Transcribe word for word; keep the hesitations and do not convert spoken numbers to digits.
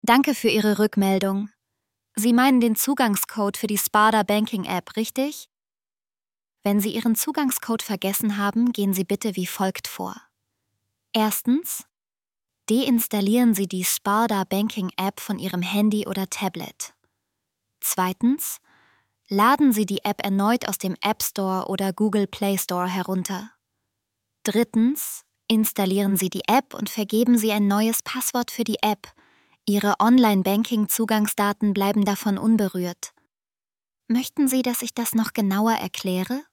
Danke für Ihre Rückmeldung. Sie meinen den Zugangscode für die Sparda Banking App, richtig? Wenn Sie Ihren Zugangscode vergessen haben, gehen Sie bitte wie folgt vor. Erstens: Deinstallieren Sie die Sparda Banking App von Ihrem Handy oder Tablet. Zweitens: Laden Sie die App erneut aus dem App Store oder Google Play Store herunter. Drittens: Installieren Sie die App und vergeben Sie ein neues Passwort für die App. Ihre Online-Banking-Zugangsdaten bleiben davon unberührt. Möchten Sie, dass ich das noch genauer erkläre?